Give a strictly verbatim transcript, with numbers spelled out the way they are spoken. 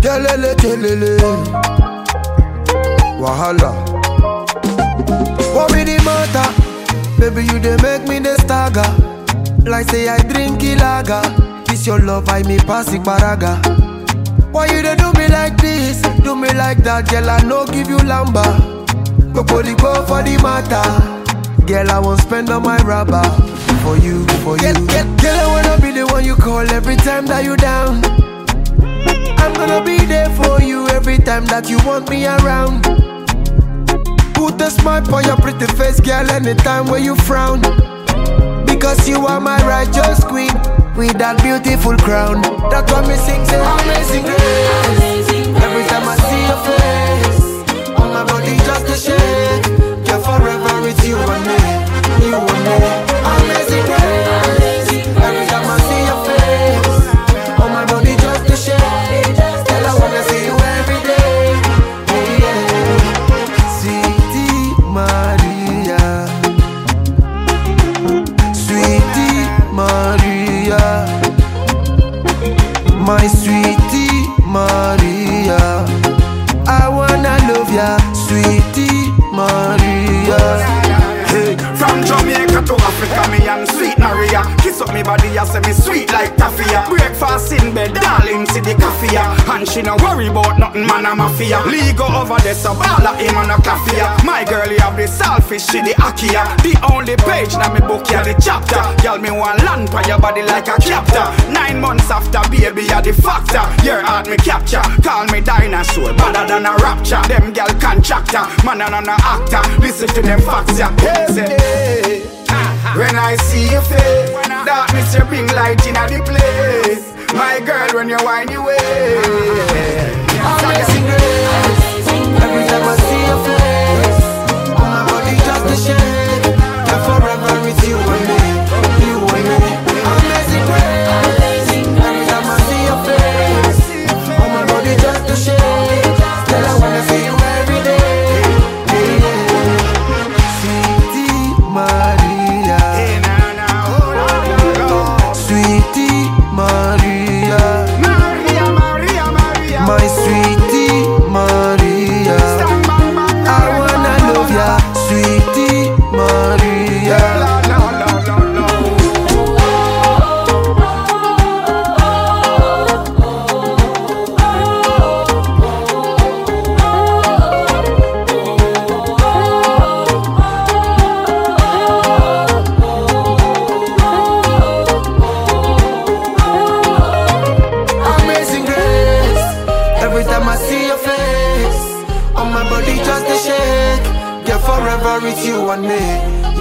Telele, telele. Wahala. What be the matter? Baby, you dey make me the stagger. Like say I drink lager. This your love, I me pass it paraga. Why you dey do me like this? Do me like that, girl, I no give you lamba. Nobody go for the matter. Girl, I won't spend on my rubber. For you, for you. Girl, girl, girl, I wanna be the one you call every time that you down. I'm gonna be there for you every time that you want me around. Put a smile for your pretty face, girl, anytime when you frown. Because you are my righteous queen with that beautiful crown. That's why me sing, say amazing grace. Every time I see your face, all my body just a shake. You're forever with you and me, you and me. Amazing grace. Every time I see your face, all my body just a shake. Girl, I wanna see you every day. Yeah, yeah. Sweetie Maria, Sweetie Maria, my sweetie Maria, I wanna love ya, sweetie Maria. Hey, from Jamaica to Africa, me and sweet Maria. Kiss up me body, I say me sweet like taffia. Breakfast in bed, darling, see the coffee. And she no worry about nothing, man, I'm a mafia. Lee go over there, so all of him on a coffee. My girl, you have the selfish, she the akia. The only page na me book, ya the chapter. Girl, me want land for your body like a captor. Nine months after, baby, you the factor. Your heart me capture, call me dinosaur, better than a rapture. Them girl contractor, man and an actor. Listen to them facts, yeah. Hey, hey. When I see your face, darkness you bring light in the place. My girl, when you wind your way, Amazing grace. Every time I see your face, all my body just a shake. I'm forever with you and me, you and me. Amazing grace. Every time I see your face, all my body just a shake. Girl, I wanna see you every day. Yeah, yeah. Sweetie Maria, Sweetie Maria, Maria, Maria, Maria, my sweetie Maria, I wanna love ya, sweetie Maria. no, no, no, no. Amazing grace. Every time I see your face, on my body just a shake. Get forever with you and me,